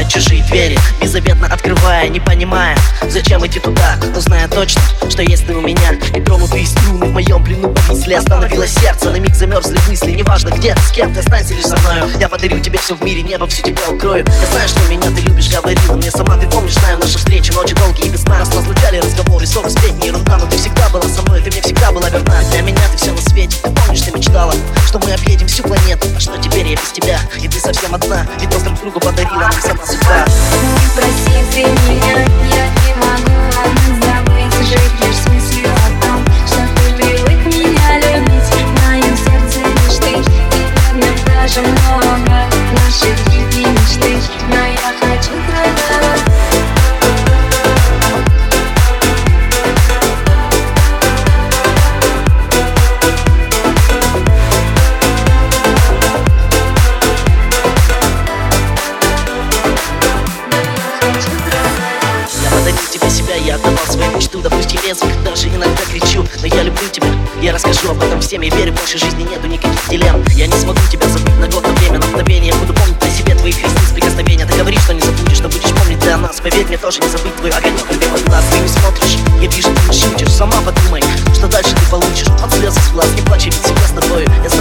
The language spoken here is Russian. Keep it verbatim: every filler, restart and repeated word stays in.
закрывая чужие двери, беззаветно открывая, не понимая, зачем идти туда, но зная точно, что есть ты у меня. И тронутые струны в моем плену повисли, остановилось сердце, на миг замерзли мысли. Неважно где, с кем ты, останься лишь со мною. Я подарю тебе все в мире, небо всю тебя укрою. Я знаю, что меня ты любишь, говорила мне сама. Ты помнишь, знаю наши встречи, ночи долгие и без сна. Нас разлучали разговоры, ссоры, сплетни, ерунда. Но ты всегда была со мной, ты мне всегда была верна. Для меня ты все на свете, ты помнишь, ты мечтала, что мы объедем всю планету. А что теперь я без тебя, и ты совсем одна. Ведь нас друг другу подарила нам сама судьба. Прости ты меня, я не могу забыть, жить лишь с мыслью о том, что ты привык меня любить. В моем сердце лишь ты, и нет даже много наших и мечты, но я хочу твоего. Я отдавал свою мечту, допустим, резко, даже иногда кричу. Но я люблю тебя, я расскажу об этом всем. Я верю, больше жизни нету никаких дилемм. Я не смогу тебя забыть на год, на время, на мгновение. Буду помнить о себе твоих ресниц прикосновения. Ты говоришь, что не забудешь, что будешь помнить для нас. Поверь мне, тоже не забыть твой огонек любимых глаз. Ты не смотришь, я вижу, ты не шутишь. Сама подумай, что дальше ты получишь. От слез из глаз, не плачь, ведь всегда с тобою. Я